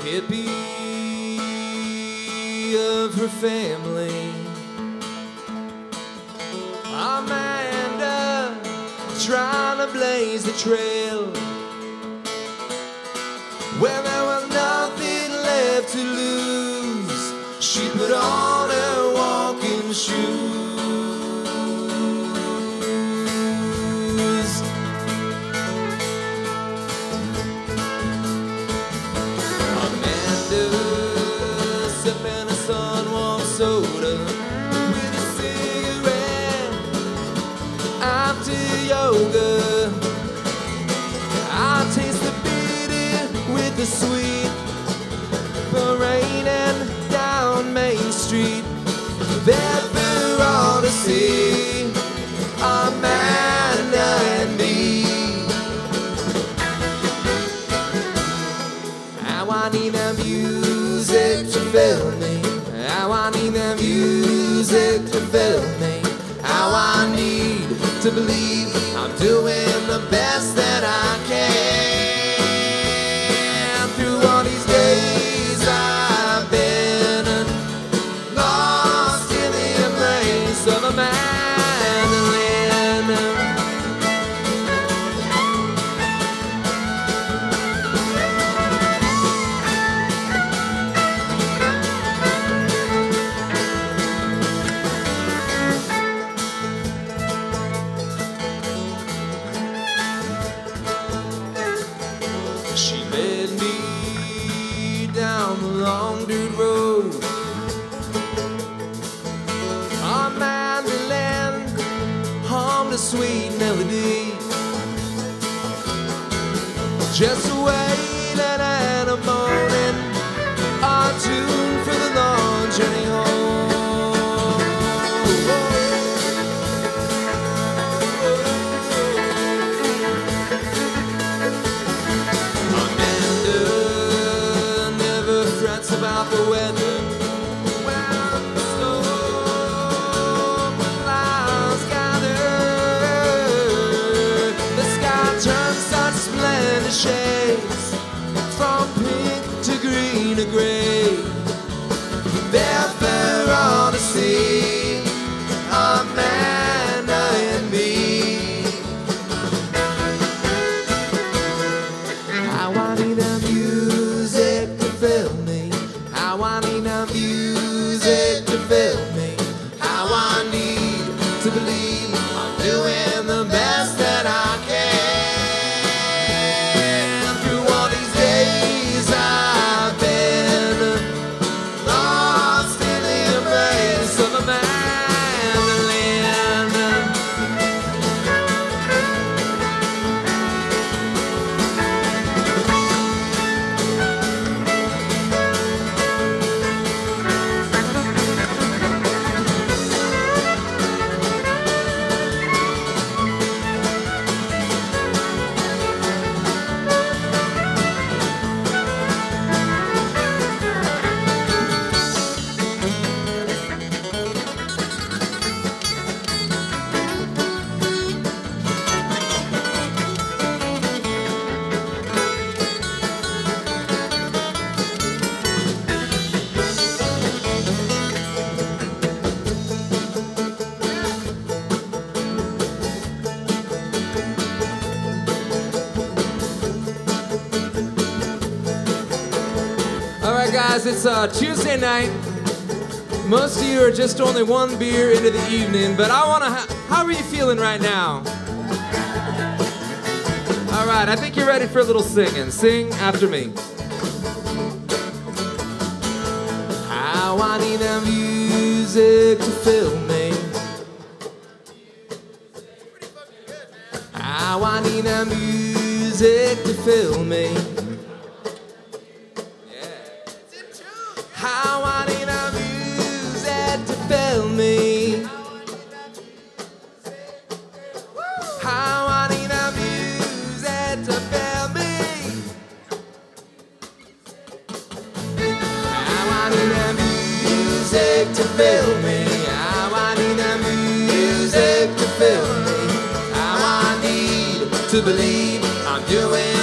hippie of her family. Amanda, trying to blaze the trail where there was nothing left to lose. She put on her walking shoes. Amanda, sipping a Sunwarm soda with a cigarette after yoga. I'll taste the bitter with the sweet, parading down Main Street. There for all to see, Amanda and me. How I need the music to fill me. How I need the music to fill me. How I need to believe I'm doing the best that I can. Through all these days I've been lost in the embrace of a mandolin. She led me down the long dirt road. On mandolin hummed a sweet melody. Just waiting and a moaning, a tune for the long journey home. About the weather when the storm clouds gather, the sky turns such splendid shades from pink to green to gray. There for all to see, Amanda and me. How I need the music to fill me. How I need the music to fill me. How I need to believe I'm doing the best that I can. Through all these days I've been lost in the embrace of a mandolin. Alright guys, it's Tuesday night. Most of you are just only one beer into the evening, but I want to how are you feeling right now? Alright, I think you're ready for a little singing. Sing after me. How I need the music to fill me. How I need the music to fill me. How I need the music to fill me. How I need the music to fill me. How I need the music to fill me. How I need the music to fill me. How I need to believe I'm doing